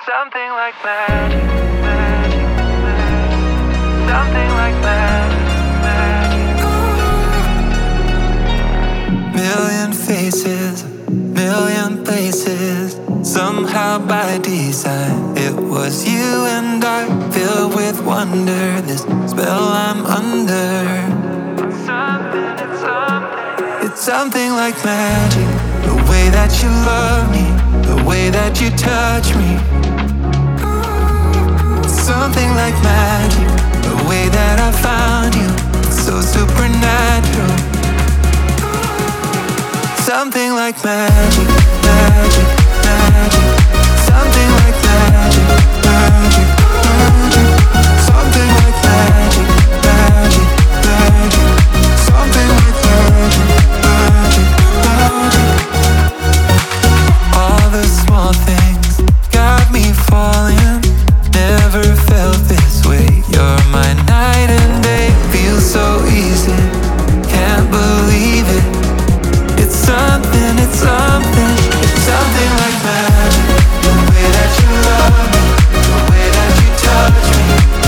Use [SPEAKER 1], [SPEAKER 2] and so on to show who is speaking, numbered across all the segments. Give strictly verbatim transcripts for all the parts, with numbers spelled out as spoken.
[SPEAKER 1] Something like magic, magic, magic. Something like magic, magic.
[SPEAKER 2] Million faces, million places. Somehow by design, it was you and I, filled with wonder. This spell I'm under.
[SPEAKER 1] It's something, it's something.
[SPEAKER 2] It's something like magic. The way that you love me, the way that you touch me. Something like magic, the way that I found you, so supernatural. Something like magic, magic, magic. Something like magic, magic, magic. Something like magic, magic, magic. Something like magic, magic, magic. All the small things got me falling. Never felt this way. You're my night and day. Feels so easy, can't believe it. It's something, it's something. It's something like magic. The way that you love me, the way that you touch me.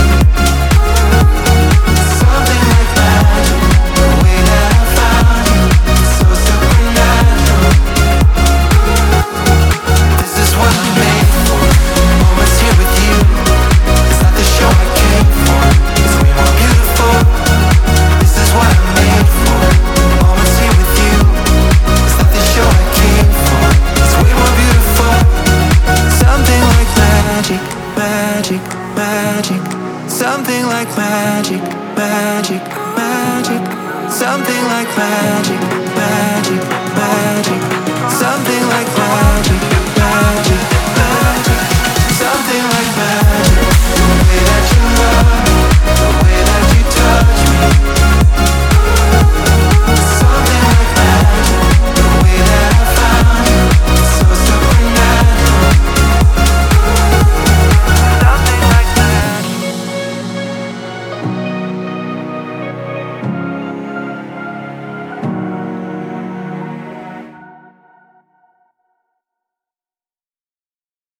[SPEAKER 2] It's something like magic. The way that I found you, so supernatural. This is what I'm made for. Moments here with you. It's not the show I came for. It's way more beautiful. This is what I'm made for. Moments here with you. It's not the show I came for. It's way more beautiful. Something like magic, magic, magic. Something like magic, magic, magic. Something like magic, magic, magic.